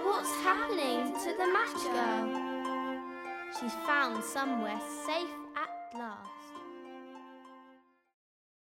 What's happening to the match girl? She's found somewhere safe at last.